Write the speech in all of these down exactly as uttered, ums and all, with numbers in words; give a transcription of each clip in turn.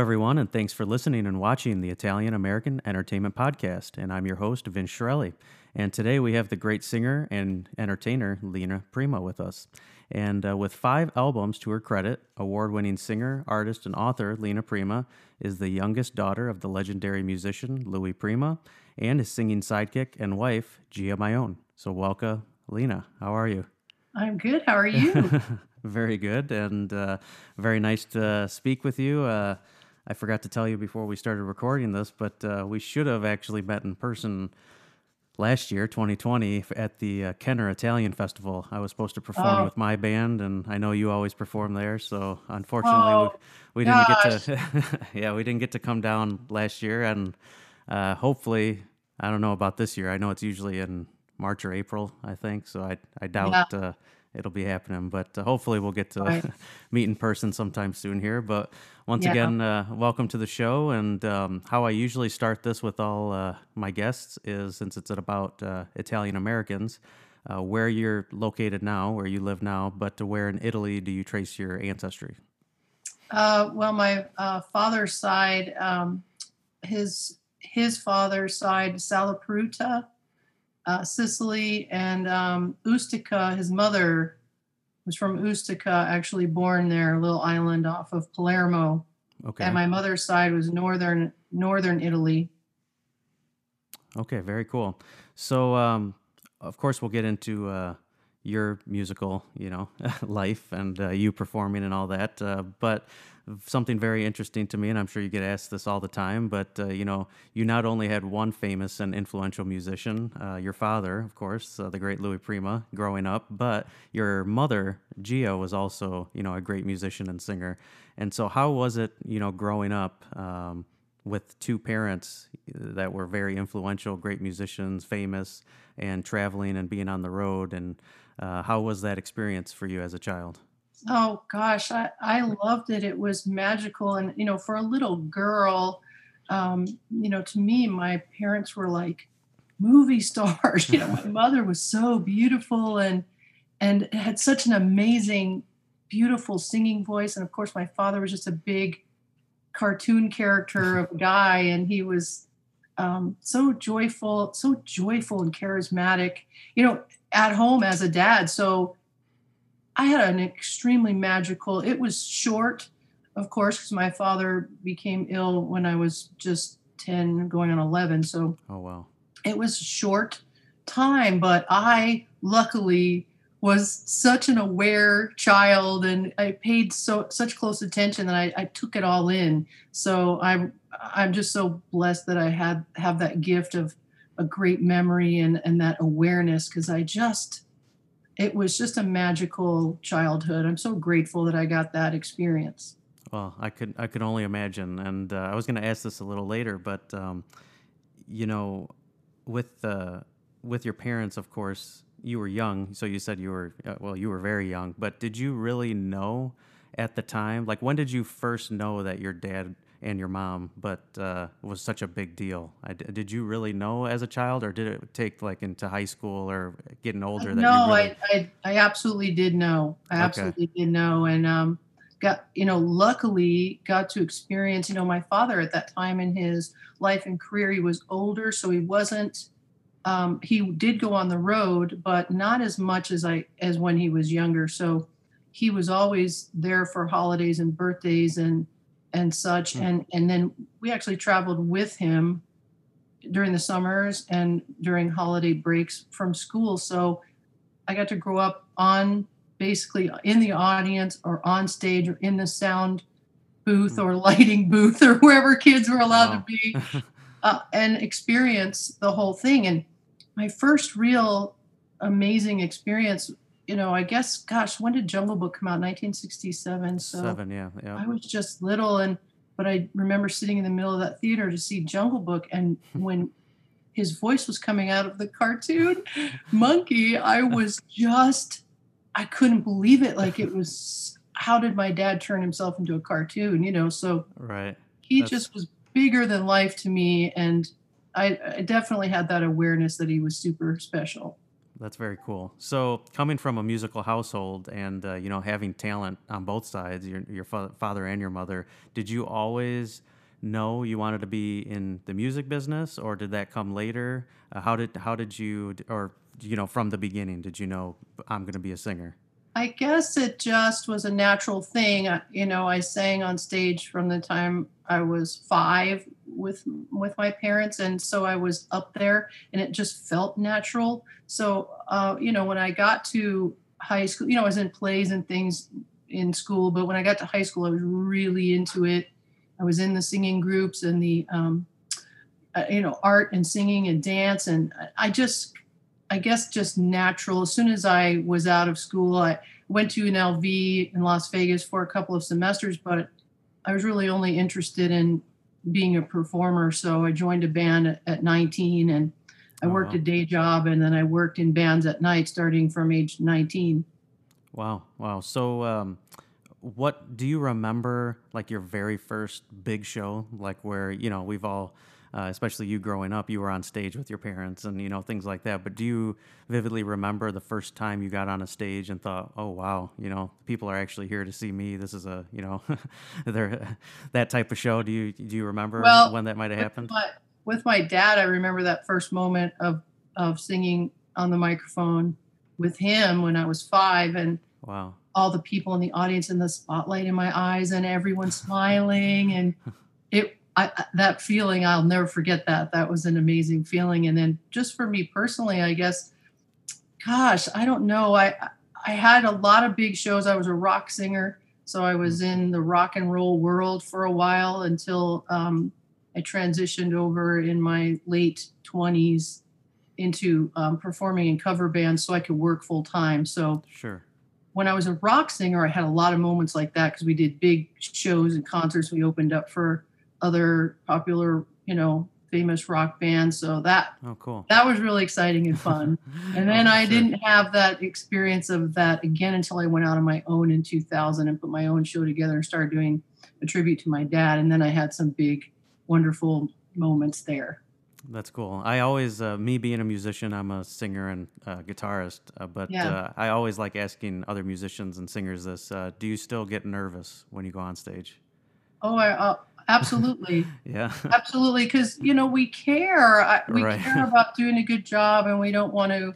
everyone, and thanks for listening and watching the Italian American Entertainment Podcast. And I'm your host, Vince Shirelli. And today we have the great singer and entertainer, Lena Prima, with us. And uh, with five albums to her credit, award-winning singer, artist, and author Lena Prima is the youngest daughter of the legendary musician Louis Prima and his singing sidekick and wife, Gia Mayone. So welcome, Lena. How are you? I'm good. How are you? Very good, and uh, very nice to speak with you. Uh, I forgot to tell you before we started recording this, but uh, we should have actually met in person last year, twenty twenty, at the uh, Kenner Italian Festival. I was supposed to perform Oh, with my band, and I know you always perform there, so unfortunately we, oh we didn't get gosh. to, yeah, we didn't get to come down last year, and uh, hopefully, I don't know about this year. I know it's usually in March or April, I think, so I, I doubt Yeah, uh, it'll be happening, but uh, hopefully we'll get to right. meet in person sometime soon here. But once Yeah. again, uh, welcome to the show. And um, how I usually start this with all uh, my guests is, since it's about uh, Italian Americans, uh, where you're located now, where you live now, but to where in Italy do you trace your ancestry? Uh, well, my uh, father's side, um, his his father's side, Salaparuta, uh, Sicily, and um, Ustica. His mother was from Ustica, actually born there, a little island off of Palermo. And Okay. my mother's side was northern northern Italy. Okay, very cool. So, um, of course, we'll get into uh, your musical, you know, life and uh, you performing and all that. Uh, but something very interesting to me, and I'm sure you get asked this all the time, but uh, you know, you not only had one famous and influential musician, uh, your father, of course, uh, the great Louis Prima, growing up, but your mother, Gia, was also, you know, a great musician and singer. And so, how was it, you know, growing up? Um, with two parents that were very influential, great musicians, famous, and traveling and being on the road. And uh, how was that experience for you as a child? Oh gosh, I, I loved it. It was magical. And, you know, for a little girl, um, you know, to me, my parents were like movie stars. You know, my mother was so beautiful and and had such an amazing, beautiful singing voice. And of course, my father was just a big cartoon character of a guy, and he was um, so joyful, so joyful and charismatic, you know, at home as a dad. So I had an extremely magical, it was short, of course, because my father became ill when I was just ten, going on eleven. So Oh, wow. it was a short time, but I luckily was such an aware child and I paid so such close attention that I, I took it all in. So I'm I'm just so blessed that I had have that gift of a great memory and, and that awareness because I just it was just a magical childhood. I'm so grateful that I got that experience. Well, I could I could only imagine, and uh, I was going to ask this a little later, but um, you know, with uh, with your parents, of course, you were young, so you said you were uh, well, you were very young. But did you really know at the time? Like, when did you first know that your dad and your mom, but uh, was such a big deal? I d did you really know as a child, or did it take like into high school or getting Uh, older that you No, really? I, I I absolutely did know. I Okay. absolutely did know, and um, got you know, luckily got to experience. You know, my father at that time in his life and career, he was older, so he wasn't. Um, he did go on the road, but not as much as I as when he was younger. So he was always there for holidays and birthdays and and such. Hmm. And and then we actually traveled with him during the summers and during holiday breaks from school. So I got to grow up on basically in the audience or on stage or in the sound booth Hmm. or lighting booth or wherever kids were allowed to Wow. be uh, and experience the whole thing. And my first real amazing experience, you know, I guess, gosh, when did Jungle Book come out? nineteen sixty-seven. So Seven, yeah, yeah. I was just little. And, but I remember sitting in the middle of that theater to see Jungle Book. And when his voice was coming out of the cartoon monkey, I was just, I couldn't believe it. Like it was, how did my dad turn himself into a cartoon? You know, so Right. he That's just was bigger than life to me. And I, I definitely had that awareness that he was super special. That's very cool. So, coming from a musical household and uh, you know having talent on both sides, your your fa- father and your mother, did you always know you wanted to be in the music business, or did that come later? Uh, how did how did you, or you know, from the beginning, did you know I'm going to be a singer? I guess it just was a natural thing. Uh, You know, I sang on stage from the time I was five with with my parents, and so I was up there, and it just felt natural. So, uh, you know, when I got to high school, you know, I was in plays and things in school, but when I got to high school, I was really into it. I was in the singing groups and the um, uh, you know, art and singing and dance. And I I just, I guess, just natural. As soon as I was out of school, I went to an L V in Las Vegas for a couple of semesters, but I was really only interested in being a performer. So I joined a band at, at nineteen, and I Oh worked a wow. day job, and then I worked in bands at night starting from age nineteen. Wow, wow. So, um, what do you remember, like your very first big show, like where you know we've all, uh, especially you growing up, you were on stage with your parents and you know things like that. But do you vividly remember the first time you got on a stage and thought, "Oh wow, you know, people are actually here to see me. This is a you know, they're that type of show." Do you do you remember Well, when that might have with happened? my with my dad, I remember that first moment of of singing on the microphone with him when I was five, and Wow. all the people in the audience and the spotlight in my eyes and everyone smiling, and it I, I- that feeling, I'll never forget that. That was an amazing feeling. And then just for me personally, I guess, gosh, I don't know. I I had a lot of big shows. I was a rock singer, so I Hmm. was in the rock and roll world for a while until um, I transitioned over in my late twenties into um, performing in cover bands so I could work full time. So Sure. when I was a rock singer, I had a lot of moments like that because we did big shows and concerts. We opened up for other popular, you know, famous rock bands. So that Oh, cool. that was really exciting and fun. And Oh, then for I sure. didn't have that experience of that again until I went out on my own in two thousand and put my own show together and started doing a tribute to my dad. And then I had some big, wonderful moments there. That's cool. I always, uh, me being a musician, I'm a singer and uh, guitarist, uh, but Yeah. uh, I always like asking other musicians and singers this. Uh, do you still get nervous when you go on stage? Oh, I, uh, absolutely. Yeah. Absolutely, because you know we care. I, we Right. care about doing a good job, and we don't want to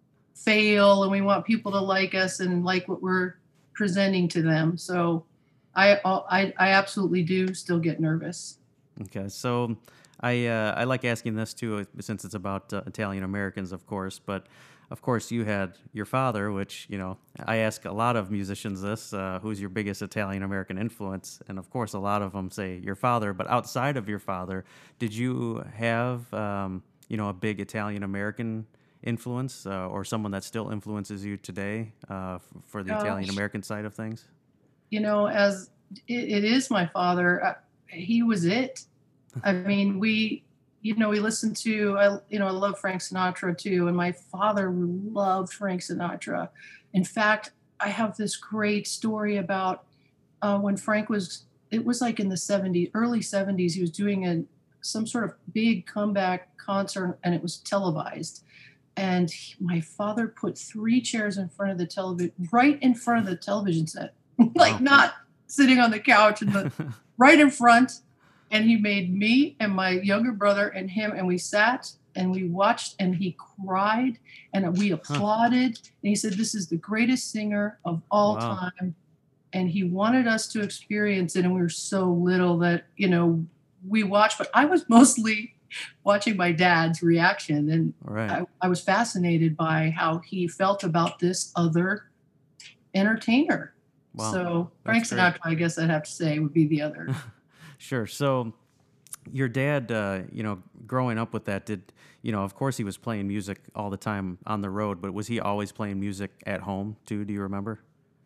fail, and we want people to like us and like what we're presenting to them. So, I uh, I, I absolutely do still get nervous. Okay. So I uh, I like asking this too, uh, since it's about uh, Italian Americans, of course. But of course, you had your father, which you know I ask a lot of musicians this: uh, who's your biggest Italian American influence? And of course, a lot of them say your father. But outside of your father, did you have um, you know a big Italian American influence, uh, or someone that still influences you today uh, f- for the Italian Gosh, American side of things? you know, as it, it is my father. Uh, he was it. I mean, we, you know, we listened to, I, you know, I love Frank Sinatra too, and my father loved Frank Sinatra. In fact, I have this great story about uh, when Frank was, it was like in the seventies, early seventies, he was doing a some sort of big comeback concert, and it was televised. And he- my father put three chairs in front of the television, right in front of the television set, like Wow. not sitting on the couch, and the right in front. And he made me and my younger brother and him, and we sat and we watched, and he cried, and we Huh. applauded. And he said, "This is the greatest singer of all Wow. time." And he wanted us to experience it. And we were so little that, you know, we watched, but I was mostly watching my dad's reaction. And All right. I, I was fascinated by how he felt about this other entertainer. Wow. So That's Frank great. Sinatra, I guess I'd have to say, would be the other. Sure. So your dad, uh, you know, growing up with that, did you know? Of course, he was playing music all the time on the road, but was he always playing music at home too? Do you remember?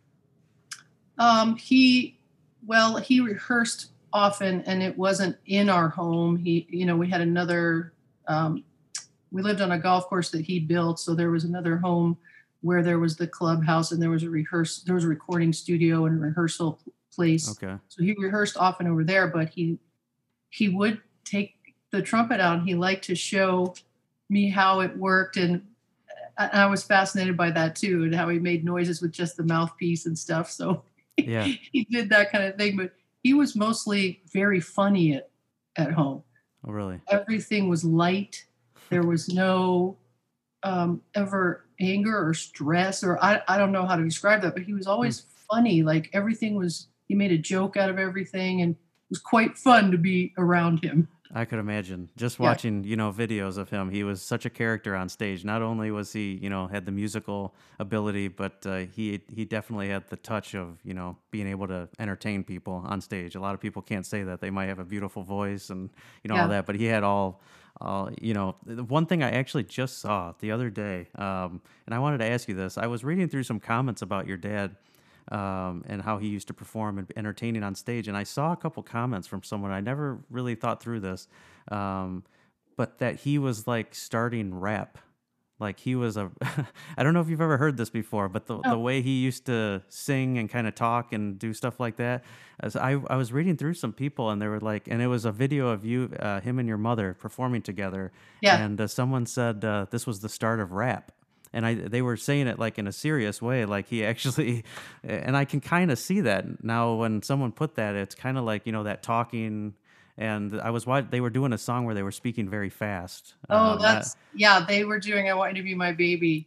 Um, he, well, he rehearsed often, and it wasn't in our home. He, you know, we had another. Um, we lived on a golf course that he built, so there was another home where there was the clubhouse, and there was a rehearse, there was a recording studio and a rehearsal place. Okay. So he rehearsed often over there, but he he would take the trumpet out, and he liked to show me how it worked. And I, I was fascinated by that too, and how he made noises with just the mouthpiece and stuff. So Yeah. he did that kind of thing, but he was mostly very funny at, at home. Oh, really? Everything was light. There was no um, ever anger or stress, or I, I don't know how to describe that, but he was Hmm. always funny. Like everything was, he made a joke out of everything, and it was quite fun to be around him. I could imagine just Yeah. watching, you know, videos of him. He was such a character on stage. Not only was he, you know, had the musical ability, but uh, he he definitely had the touch of, you know, being able to entertain people on stage. A lot of people can't say that. They might have a beautiful voice and, you know, all Yeah. that, but he had all, all, you know, the one thing I actually just saw the other day, um, and I wanted to ask you this. I was reading through some comments about your dad, um, and how he used to perform and entertaining on stage. And I saw a couple comments from someone I never really thought through this, um, but that he was like starting rap. Like he was a, I don't know if you've ever heard this before, but the Oh, the way he used to sing and kind of talk and do stuff like that. As I I was reading through some people and they were like, and it was a video of you, uh, him and your mother performing together, yeah. and uh, someone said uh, this was the start of rap. And I, they were saying it like in a serious way, like he actually, and I can kind of see that now when someone put that, it's kind of like, you know, that talking. And I was wa they were doing a song where they were speaking very fast. Oh, Um, I, that's, yeah, they were doing I Want You to Be My Baby.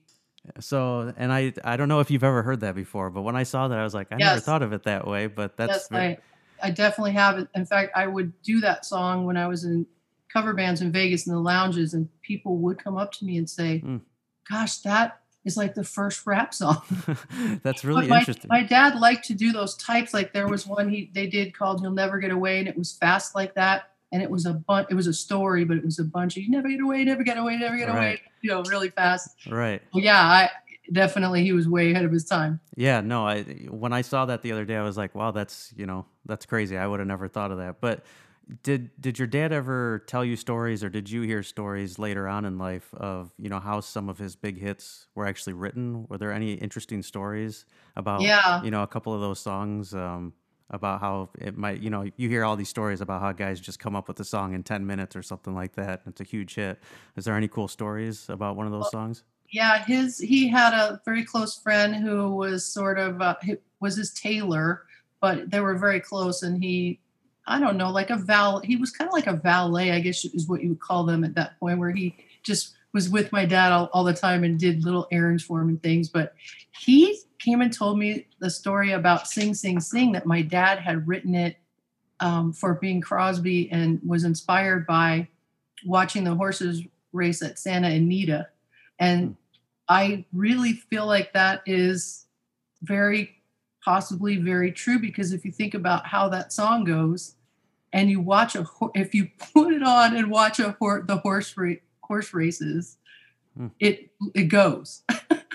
so, and I, I don't know if you've ever heard that before, but when I saw that, I was like, I never Yes. thought of it that way, but that's Yes, very, I I definitely have it. In fact, I would do that song when I was in cover bands in Vegas in the lounges, and people would come up to me and say, mm. "Gosh, that is like the first rap song." That's But really my interesting. my dad liked to do those types. Like there was one he they did called "You'll Never Get Away," and it was fast like that. And it was a bunch. It was a story, but it was a bunch of "You never get away, never get away, never get Right, away." You know, really fast. right. Well, yeah, I definitely he was way ahead of his time. Yeah, no, I when I saw that the other day, I was like, wow, that's, you know, that's crazy. I would have never thought of that. But did did your dad ever tell you stories or did you hear stories later on in life of, you know, how some of his big hits were actually written? Were there any interesting stories about, Yeah, you know, a couple of those songs, um, about how it might, you know, you hear all these stories about how guys just come up with a song in ten minutes or something like that, and it's a huge hit. Is there any cool stories about one of those songs? yeah, his he had a very close friend who was sort of uh, he was his tailor, but they were very close, and he, I don't know, like a val. He was kind of like a valet, I guess is what you would call them at that point, where he just was with my dad all, all the time and did little errands for him and things. But he came and told me the story about "Sing Sing Sing" that my dad had written it um, for Bing Crosby and was inspired by watching the horses race at Santa Anita. Hmm. And I really feel like that is very possibly very true because if you think about how that song goes and you watch a ho- if you put it on and watch a hor- the horse ra- horse races, Hmm. it it goes.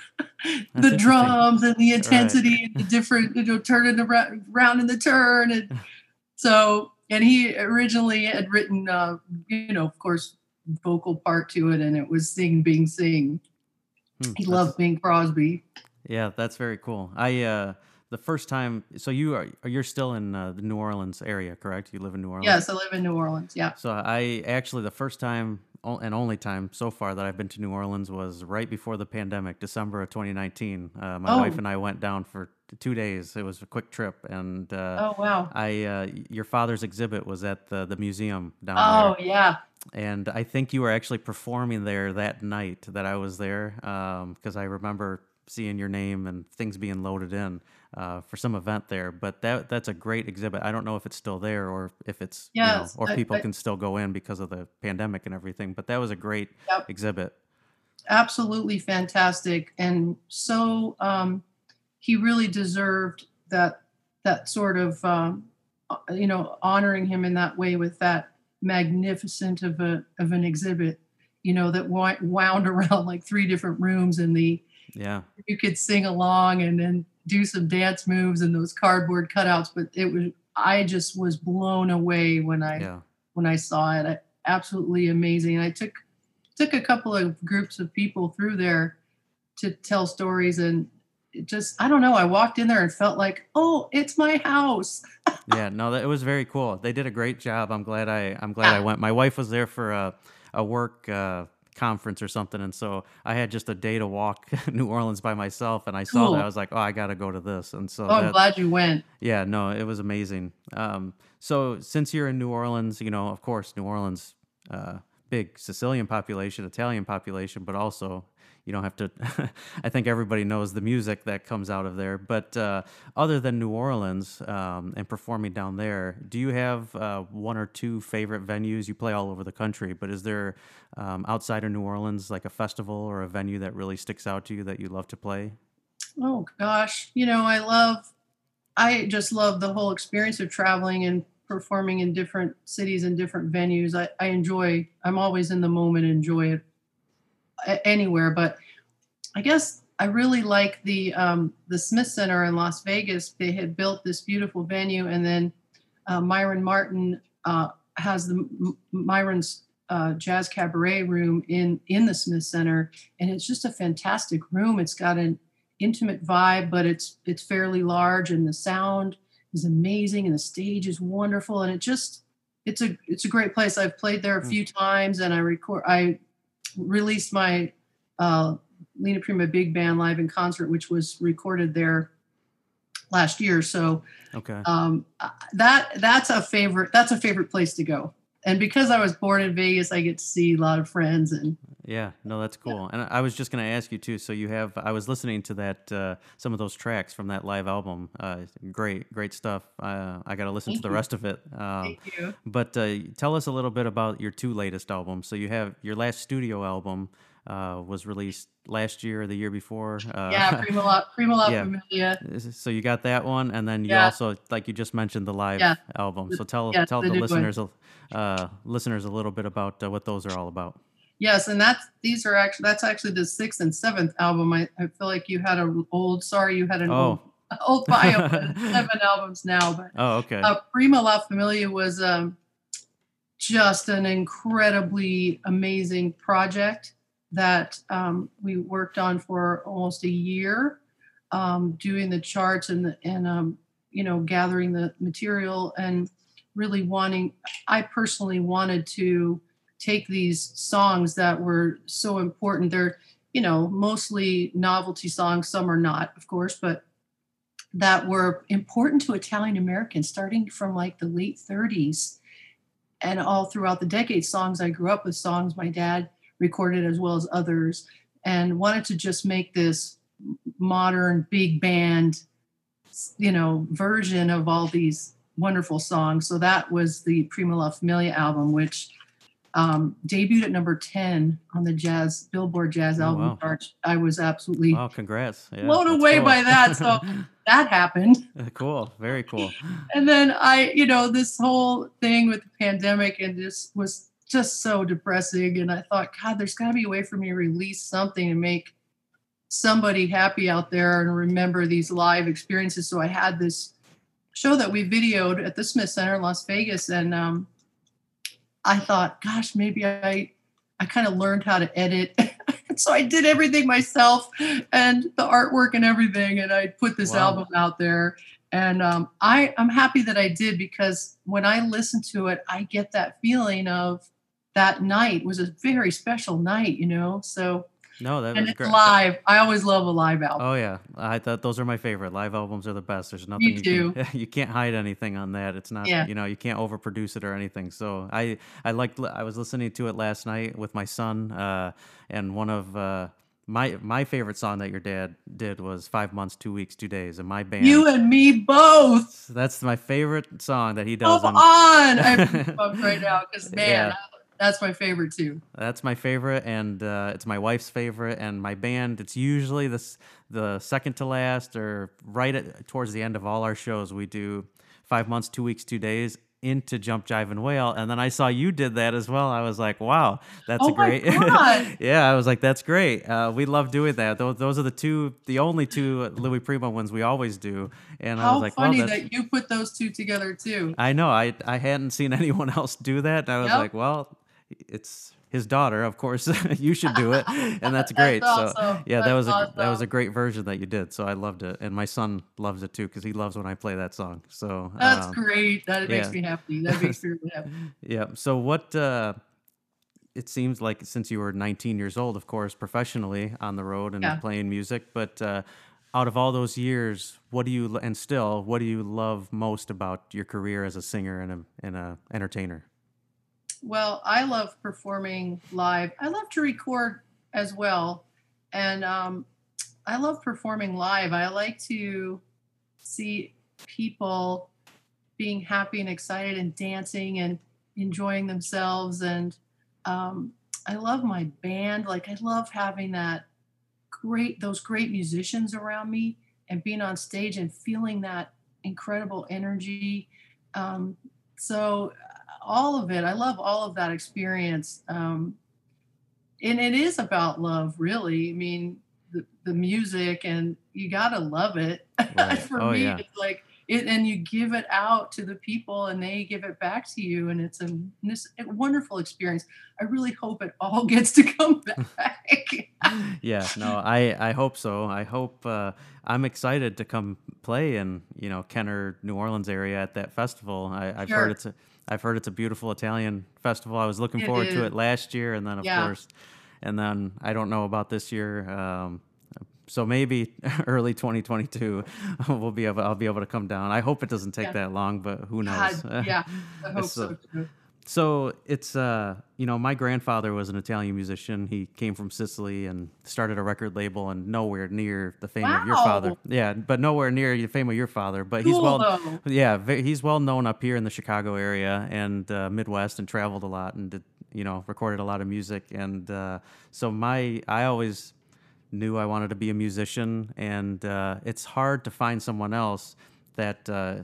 That's The interesting. drums and the All right. intensity and the different, you know, turning around, round in the turn. And so, and he originally had written, uh, you know, of course, vocal part to it, and it was "Sing Bing Sing." Hmm. He loved That's Bing Crosby. Yeah, that's very cool. I uh the first time, so you are you're still in uh, the New Orleans area, correct? You live in New Orleans. Yes, I live in New Orleans. Yeah. So I actually the first time o- and only time so far that I've been to New Orleans was right before the pandemic, December of twenty nineteen. Uh, my wife Oh, and I went down for t- two days. It was a quick trip, and uh, oh wow. I uh, your father's exhibit was at the the museum down Oh there, yeah. and I think you were actually performing there that night that I was there, because I remember seeing your name and things being loaded in uh, for some event there. But that that's a great exhibit. I don't know if it's still there or if it's, you know, Yes. or I, people I, can still go in because of the pandemic and everything. But that was a great yep. exhibit. Absolutely fantastic, and so um, he really deserved that that sort of um, uh, you know, honoring him in that way with that magnificent of a of an exhibit. You know, that wi- wound around like three different rooms, and the Yeah, you could sing along and then do some dance moves and those cardboard cutouts. But it was, I just was blown away when I yeah. when I saw it. I, absolutely amazing. And I took took a couple of groups of people through there to tell stories, and it just, I don't know, I walked in there and felt like, oh, it's my house. Yeah, no, that it was very cool. They did a great job. I'm glad I I'm glad I Yeah. went. My wife was there for a a work uh, conference or something, and so I had just a day to walk New Orleans by myself, and I saw that I Cool. was like, oh, I got to go to this, and so Oh, I'm that glad you went. yeah, no, it was amazing. Um, so since you're in New Orleans, you know, of course, New Orleans, uh, big Sicilian population, Italian population, but also you don't have to. I think everybody knows the music that comes out of there. But uh, other than New Orleans um, and performing down there, do you have uh, one or two favorite venues? You play all over the country, but is there um, outside of New Orleans like a festival or a venue that really sticks out to you that you love to play? Oh gosh, you know, I love I just love the whole experience of traveling and performing in different cities and different venues. I, I enjoy, I'm always in the moment, enjoy it a- anywhere. But I guess I really like the um, the Smith Center in Las Vegas. They had built this beautiful venue, and then uh, Myron Martin uh, has the M- Myron's uh, Jazz Cabaret room in in the Smith Center, and it's just a fantastic room. It's got an intimate vibe, but it's it's fairly large, and the sound is amazing, and the stage is wonderful, and it just it's a it's a great place. I've played there a Mm. few times, and I record I released my uh, Lena Prima Big Band live in concert, which was recorded there last year. So Okay. um, uh, that that's a favorite. That's a favorite place to go. And because I was born in Vegas, I get to see a lot of friends. And Yeah, no, that's yeah, cool. And I I was just going to ask you too. So you have, I was listening to that, uh, some of those tracks from that live album. Uh, great, great stuff. Uh, I got to listen to thank the you, rest of it. Um, thank you. but uh, tell us a little bit about your two latest albums. So you have your last studio album uh, was released last year or the year before. Yeah, Uh, Prima La, Prima La yeah. Familia. So you got that one, and then you Yeah, also, like you just mentioned, the live yeah, album. the, So tell yes, tell the the new one. listeners, a- uh, listeners a little bit about uh, what those are all about. Yes, and that's these are actually that's actually the sixth and seventh album. I, I feel like you had an old. Sorry, you had an old Oh. old bio, but it's seven albums now. But Oh, okay. uh, Prima La Familia was um, just an incredibly amazing project that um, we worked on for almost a year, um, doing the charts and the, and um, you know gathering the material and really wanting. I personally wanted to take these songs that were so important. They're you know mostly novelty songs. Some are not, of course, but that were important to Italian Americans starting from like the late thirties and all throughout the decades. Songs I grew up with, songs my dad recorded as well as others, and wanted to just make this modern big band, you know, version of all these wonderful songs. So that was the Prima La Familia album, which um, debuted at number ten on the Jazz Billboard Jazz Oh, Album wow. Chart. I was absolutely Wow, congrats. Yeah, blown that's away cool. by that. So that happened. Cool. Very cool. And then I, you know, this whole thing with the pandemic and this was just so depressing. And I thought, God, there's got to be a way for me to release something and make somebody happy out there and remember these live experiences. So I had this show that we videoed at the Smith Center in Las Vegas. And um, I thought, gosh, maybe I, I kind of learned how to edit. So I did everything myself and the artwork and everything. And I put this Wow. album out there. And um, I, I'm happy that I did, because when I listen to it, I get that feeling of that night was a very special night, you know? So, No, that and was it's great. live. I always love a live album. Oh yeah, I thought those are my favorite. Live albums are the best. There's nothing Me you can too. you can't hide anything on that. It's not, Yeah. you know, you can't overproduce it or anything. So I I liked I was listening to it last night with my son, uh, and one of uh, my my favorite song that your dad did was Five Months, Two Weeks, Two Days, and my band. You and me both. That's my favorite song that he does. Come And on. I'm pumped right now because, man, yeah, that's my favorite too. that's my favorite, and uh, it's my wife's favorite, and my band. It's usually this the second to last, or right at, towards the end of all our shows. We do Five Months, Two Weeks, Two Days into Jump, Jive, and Wail, and then I saw you did that as well. I was like, wow, that's a Oh my great. God. Yeah, I was like, that's great. Uh, we love doing that. Those those are the two, the only two Louis Prima ones we always do, and I was How like, well, funny that's. that you put those two together too. I know. I I hadn't seen anyone else do that. And I was Yep. like, well, it's his daughter, of course. You should do it, and that's That's great. So awesome. yeah, that That's was a that was a awesome. great version that you did. So I loved it, and my son loves it too because he loves when I play that song. So That's um, great. That makes yeah, me happy. That makes me really happy. yeah. So what? Uh, it seems like since you were nineteen years old, of course, professionally on the road and Yeah. playing music, but uh, out of all those years, what do you and still what do you love most about your career as a singer and a and a entertainer? Well, I love performing live. I love to record as well. And um, I love performing live. I like to see people being happy and excited and dancing and enjoying themselves. And um, I love my band. Like, I love having that great, those great musicians around me and being on stage and feeling that incredible energy. Um, so, all of it, I love all of that experience. Um, and it is about love, really. I mean, the, the music, and you got to love it. Right. For Oh me, yeah. it's like it, and you give it out to the people and they give it back to you. And it's a, this a wonderful experience. I really hope it all gets to come back. Yeah, no, I I hope so. I hope uh, I'm excited to come play in you know Kenner, New Orleans area at that festival. I, I've heard Sure. it's a I've heard it's a beautiful Italian festival. I was looking It forward to is. it last year, and then of Yeah. course, and then I don't know about this year. Um, so maybe early twenty twenty-two, we'll be able I'll be able to come down. I hope it doesn't take Yeah. that long, but who knows? God. Yeah. I hope so so too. so it's uh you know my grandfather was an Italian musician. He came from Sicily and started a record label, and nowhere near the fame of your father. Wow. Yeah, but nowhere near the fame of your father. But he's Cool well, though. yeah, ve- he's well known up here in the Chicago area and uh, Midwest, and traveled a lot and did you know recorded a lot of music. And uh, so my I always knew I wanted to be a musician, and uh, it's hard to find someone else that. Uh,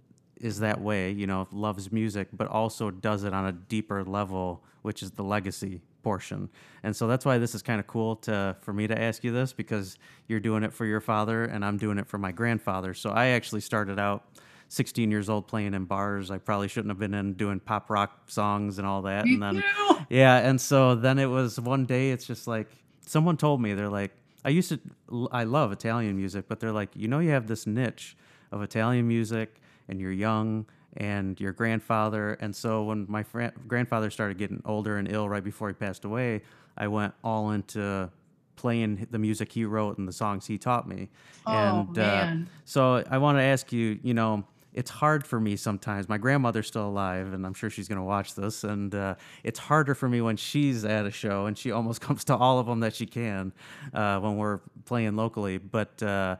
is that way, you know, loves music, but also does it on a deeper level, which is the legacy portion. And so that's why this is kind of cool to for me to ask you this, because you're doing it for your father and I'm doing it for my grandfather. So I actually started out sixteen years old playing in bars. I probably shouldn't have been in doing pop rock songs and all that. And Me then, too. yeah, and so then it was one day, it's just like someone told me, they're like, I used to, I love Italian music, but they're like, you know, you have this niche of Italian music and you're young and your grandfather. And so when my fr- grandfather started getting older and ill right before he passed away, I went all into playing the music he wrote and the songs he taught me. Oh And uh, man. so I want to ask you, you know, it's hard for me sometimes. My grandmother's still alive, and I'm sure she's going to watch this. And uh, it's harder for me when she's at a show, and she almost comes to all of them that she can uh, when we're playing locally. But uh,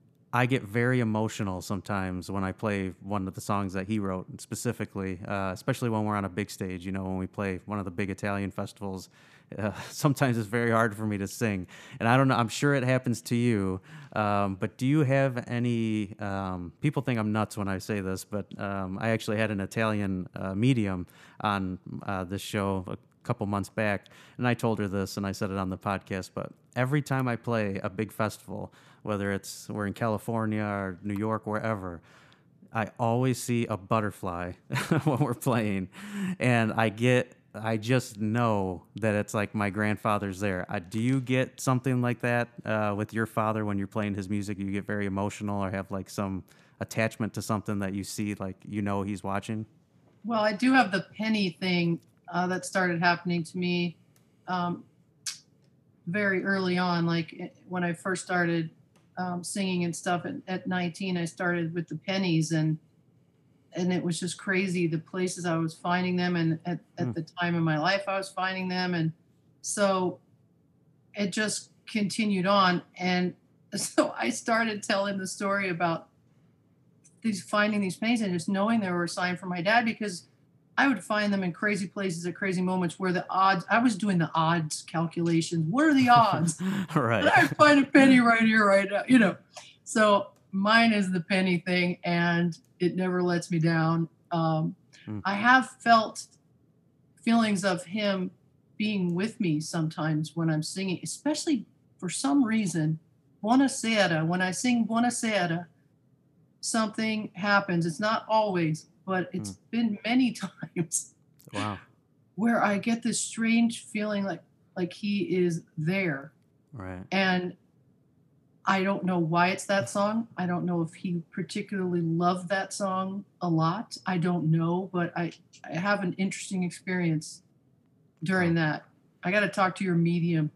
I get very emotional sometimes when I play one of the songs that he wrote specifically, uh, especially when we're on a big stage. You know, when we play one of the big Italian festivals, uh, sometimes it's very hard for me to sing. And I don't know, I'm sure it happens to you. Um, but do you have any? Um, people think I'm nuts when I say this, but um, I actually had an Italian uh, medium on uh, this show a couple months back, and I told her this, and I said it on the podcast. But every time I play a big festival, whether it's we're in California or New York, wherever, I always see a butterfly when we're playing, and I get, I just know that it's like my grandfather's there. Uh, do you get something like that uh, with your father when you're playing his music? You get very emotional or have like some attachment to something that you see, like you know he's watching. Well, I do have the penny thing uh, that started happening to me um, very early on. Like eh, when I first started um, singing and stuff at, at nineteen, I started with the pennies, and and it was just crazy the places I was finding them, and at, Hmm. at the time in my life I was finding them, and so it just continued on. And so I started telling the story about these finding these pennies and just knowing they were a sign from my dad, because I would find them in crazy places at crazy moments where the odds, I was doing the odds calculations. What are the odds? Right. I find a penny right here, right now, you know. So mine is the penny thing, and it never lets me down. Um, Hmm. I have felt feelings of him being with me sometimes when I'm singing, especially for some reason. Buonasera, when I sing Buonasera, something happens. It's not always, but Hmm. it's been many times Wow. where I get this strange feeling like like he is there. Right. And I don't know why it's that song. I don't know if he particularly loved that song a lot. I don't know, but I I have an interesting experience during Oh. that. I got to talk to your medium.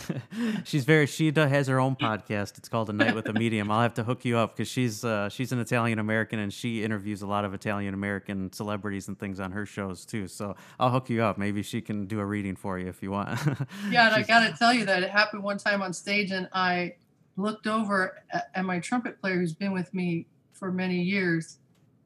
She's very she do- has her own podcast. It's called A Night with a Medium. I'll have to hook you up because she's uh, she's an Italian American and she interviews a lot of Italian American celebrities and things on her shows too. So I'll hook you up. Maybe she can do a reading for you if you want. Yeah, and I She's got to tell you that it happened one time on stage, and I looked over at, at my trumpet player, who's been with me for many years,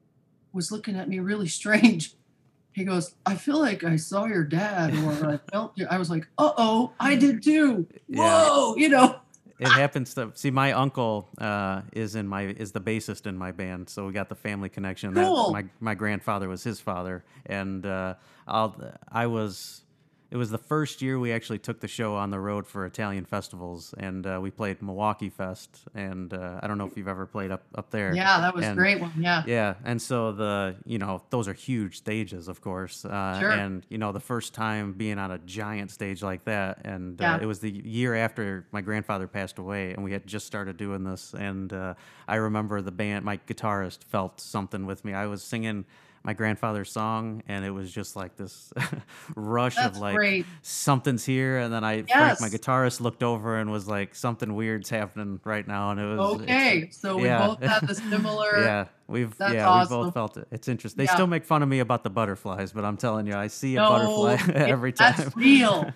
was looking at me really strange. He goes, "I feel like I saw your dad, or I felt you." I was like, "Uh oh, I did too." yeah. Whoa, you know. It happens to see my uncle uh, is in my is the bassist in my band, so we got the family connection. That Cool. my my grandfather was his father, and uh, I'll I was it was the first year we actually took the show on the road for Italian festivals, and uh, we played Milwaukee Fest, and uh, I don't know if you've ever played up up there, Yeah, that was a and great one. Yeah, yeah, and so the you know those are huge stages, of course, uh, sure. and you know the first time being on a giant stage like that, and uh, Yeah. it was the year after my grandfather passed away, and we had just started doing this, and uh, I remember the band, my guitarist felt something with me. I was singing my grandfather's song, and it was just like this rush of That's like great. something's here, and then I Frank, my Yes. guitarist, looked over and was like something weird's happening right now, and it was it's Okay. So we yeah. both have the similar. Yeah, we've That's yeah, we both awesome. felt it. It's interesting. They Yeah. still make fun of me about the butterflies, but I'm telling you, I see a butterfly No, it, every that's time. real.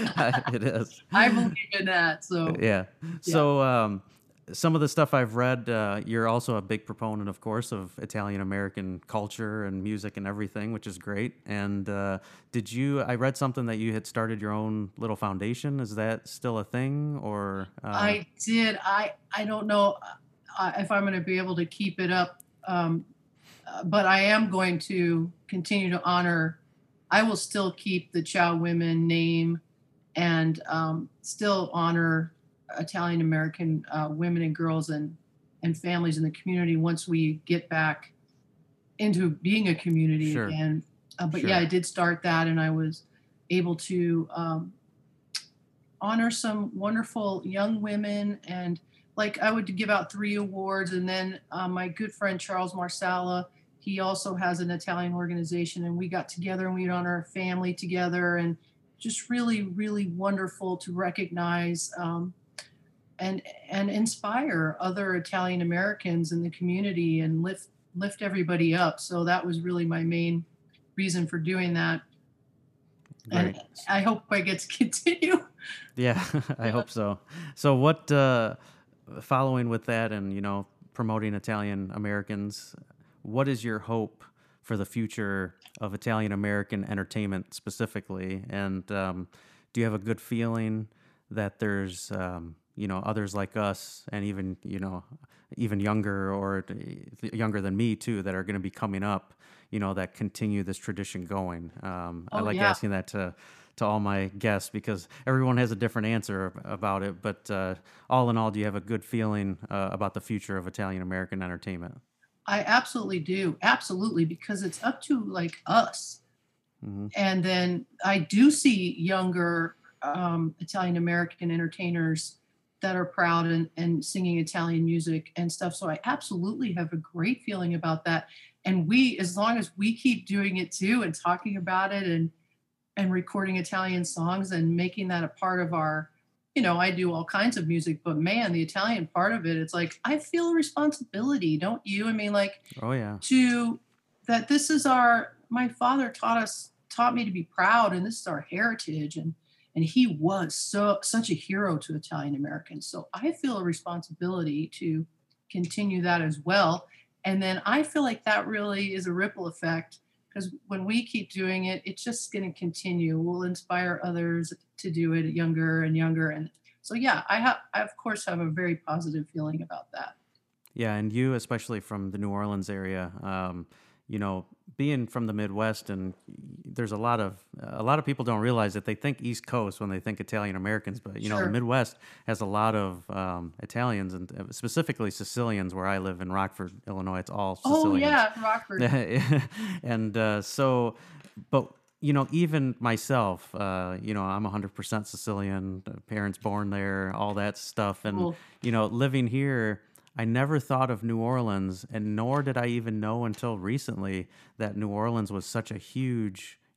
It is. I believe in that. So Yeah. yeah. So um, some of the stuff I've read, uh, you're also a big proponent, of course, of Italian American culture and music and everything, which is great. And uh, did you? I read something that you had started your own little foundation. Is that still a thing, or? Uh, I did. I I don't know uh, if I'm going to be able to keep it up, um, uh, but I am going to continue to honor. I will still keep the Chow Women name and um, still honor Italian American uh, women and girls and and families in the community once we get back into being a community sure, again. Uh, but yeah, sure, I did start that, and I was able to. Um, honor some wonderful young women, and like I would give out three awards, and then um, my good friend Charles Marsala, he also has an Italian organization, and we got together and we'd honor our family together, and just really really wonderful to recognize um, and and inspire other Italian Americans in the community and lift lift everybody up. So that was really my main reason for doing that, and great. I hope I get to continue. Yeah, I Yeah. hope so. So what uh following with that and you know promoting Italian Americans, what is your hope for the future of Italian American entertainment specifically? And um, do you have a good feeling that there's um, you know others like us and even you know even younger or t- younger than me too that are going to be coming up, you know, that continue this tradition going? Um, I Oh like yeah. asking that to to all my guests because everyone has a different answer ab- about it. But uh, all in all, do you have a good feeling uh, about the future of Italian American entertainment? I absolutely do. Absolutely, because it's up to like us. Hmm. And then I do see younger um, Italian American entertainers that are proud and, and singing Italian music and stuff. So I absolutely have a great feeling about that. And we, as long as we keep doing it too and talking about it and and recording Italian songs and making that a part of our, you know, I do all kinds of music, but man, the Italian part of it, it's like I feel a responsibility, don't you? I mean, like Oh yeah, to that this is our my father taught us taught me to be proud, and this is our heritage, and and he was so such a hero to Italian Americans, so I feel a responsibility to continue that as well. And then I feel like that really is a ripple effect, because when we keep doing it, it's just going to continue. We'll inspire others to do it younger and younger. And so yeah, i have I of course have a very positive feeling about that. yeah, and you especially from the New Orleans area. Um, you know, being from the Midwest, and there's a lot of a lot of people don't realize that they think East Coast when they think Italian Americans, but you know, the Sure. Midwest has a lot of um, Italians and uh, specifically Sicilians. Where I live in Rockford, Illinois, it's all Oh Sicilians. yeah, Rockford. And uh, so, but you know, even myself, uh, you know, I'm one hundred percent Sicilian, uh, parents born there, all that stuff, and Cool. you know, living here. I never thought of New Orleans, and nor did I even know until recently that New Orleans was such a huge,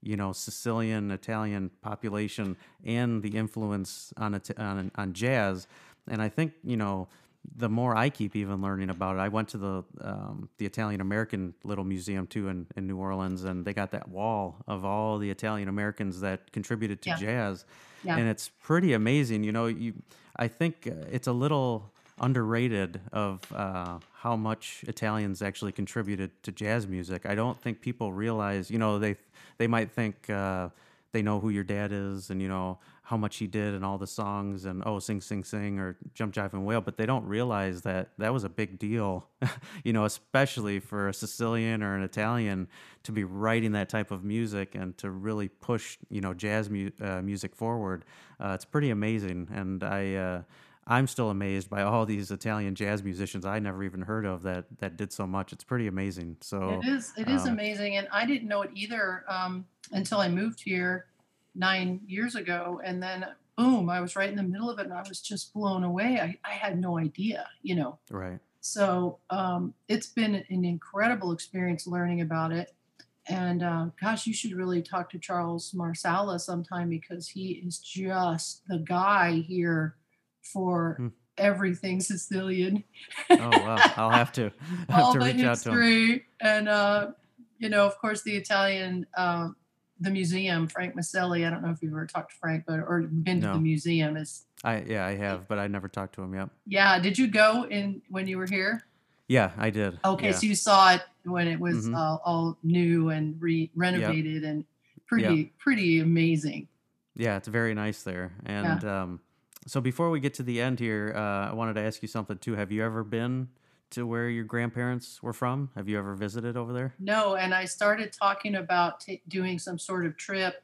you know, Sicilian Italian population and the influence on it on on jazz. And I think, you know, the more I keep even learning about it, I went to the um, the Italian American little museum too in, in New Orleans, and they got that wall of all the Italian Americans that contributed to Yeah. jazz, Yeah. and it's pretty amazing. You know, you I think uh, it's a little underrated of uh, how much Italians actually contributed to jazz music. I don't think people realize. You know, they they might think. Uh, they know who your dad is and you know how much he did and all the songs and oh sing sing sing or jump jive and wail, but they don't realize that that was a big deal. You know, especially for a Sicilian or an Italian to be writing that type of music and to really push you know jazz mu- uh, music forward. Uh, it's pretty amazing, and I uh, I'm still amazed by all these Italian jazz musicians I never even heard of that that did so much. It's pretty amazing. It So is it is um, amazing, and I didn't know it either, um, until I moved here nine years ago, and then boom, I was right in the middle of it, and I was just blown away. I I had no idea, you know? right. So, um, it's been an incredible experience learning about it, and, uh, gosh, you should really talk to Charles Marsala sometime because he is just the guy here for Hmm. everything Sicilian. Oh wow, I'll have to have All to the reach out to him. history and, uh, you know, of course, the Italian, uh, the museum, Frank Maselli. I don't know if you've ever talked to Frank, but or been to the No, museum. Is I yeah, I have, but I never talked to him yet. Yeah. Did you go in when you were here? Yeah, I did. Okay, Yeah. so you saw it when it was Mhm. uh, all new and re Yep. renovated and Yep. pretty pretty amazing. Yeah, it's very nice there. Yeah. And um, so before we get to the end here, uh, I wanted to ask you something too. Have you ever been to where your grandparents were from? Have you ever visited over there? No, and I started talking about ta doing some sort of trip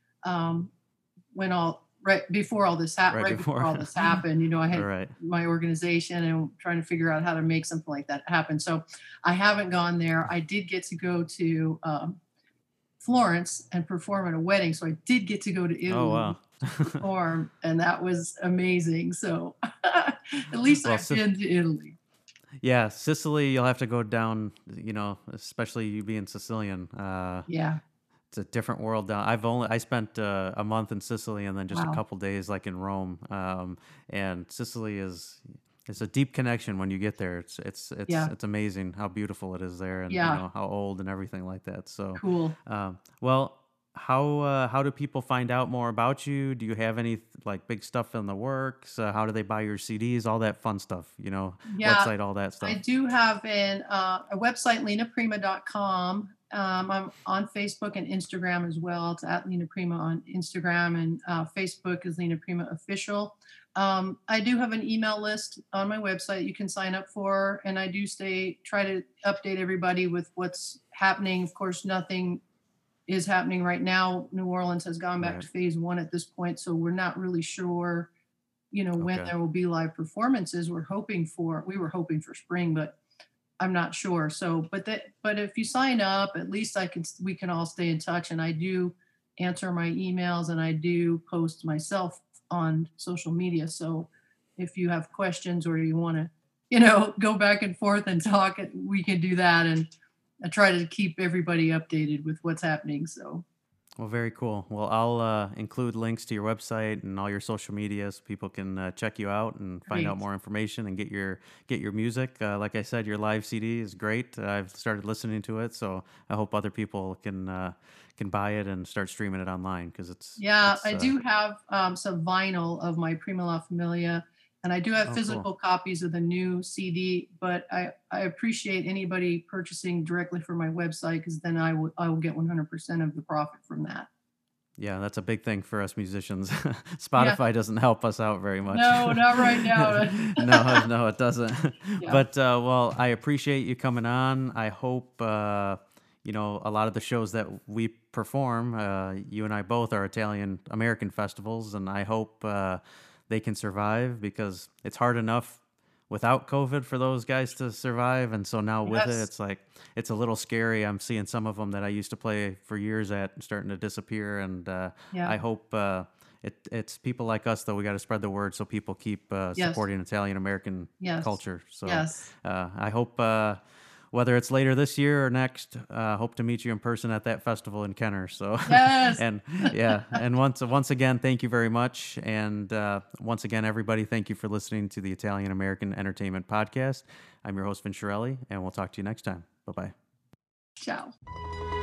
um, when all right before all this hap Right right before before. all this happened. You know, I All had right. my organization and trying to figure out how to make something like that happen. So I haven't gone there. I did get to go to um, Florence and perform at a wedding, so I did get to go to Oh Italy wow. to perform, and that was amazing. So at least Well, I've Sic- been to Italy. yeah, Sicily. You'll have to go down. You know, especially you being Sicilian. Uh, Yeah. it's a different world down. I've only I spent uh, a month in Sicily and then just a Wow. couple days like in Rome. Um, and Sicily is it's a deep connection when you get there. It's it's it's Yeah. it's amazing how beautiful it is there, and you Yeah. know how old and everything like that. So, Cool. um, well, how uh, how do people find out more about you? Do you have any like big stuff in the works? Uh, how do they buy your C Ds? All that fun stuff, you know, Yeah. website, all that I stuff. do have an uh, a website, lena prima dot com. Um, I'm on Facebook and Instagram as well. It's at Lena Prima on Instagram, and uh, Facebook is Lena Prima Official. Um, I do have an email list on my website you can sign up for, and I do stay try to update everybody with what's happening. Of course, nothing is happening right now. New Orleans has gone back Right. to phase one at this point, so we're not really sure, you know, when Okay. there will be live performances. We're hoping for, we were hoping for spring, but I'm not sure. So, but that, but if you sign up, at least I can, we can all stay in touch. And I do answer my emails and I do post myself on social media. So if you have questions or you want to, you know, go back and forth and talk, we can do that. And I try to keep everybody updated with what's happening. So Well, very cool. Well, I'll uh, include links to your website and all your social media so people can uh, check you out and find out great. more information and get your get your music. Uh, like I said, your live C D is great. I've started listening to it, so I hope other people can uh, can buy it and start streaming it online because it's Yeah, it's I uh, do have um, some vinyl of my Prima La Familia, and I do have oh cool. physical copies of the new C D. But I, I appreciate anybody purchasing directly from my website because then I will I will get one hundred percent of the profit from that. Yeah, that's a big thing for us musicians. Yeah, Spotify doesn't help us out very much. no, not right now. No, no, it doesn't. Yeah, But uh, well, I appreciate you coming on. I hope uh, you know a lot of the shows that we perform. Uh, you and I both are Italian American festivals, and I hope uh, they can survive because it's hard enough without COVID for those guys to survive, and so now with it, yes, it's like it's a little scary. I'm seeing some of them that I used to play for years at starting to disappear, and uh, yeah, I hope uh, it, it's people like us though. We got to spread the word so people keep uh, yes, supporting Italian American yes, culture. So yes. uh, I hope uh, whether it's later this year or next, uh, hope to meet you in person at that festival in Kenner. So, Yes. and yeah, and once once again, thank you very much. And uh, once again, everybody, thank you for listening to the Italian American Entertainment Podcast. I'm your host, Vincerelli, and we'll talk to you next time. Bye bye. Ciao.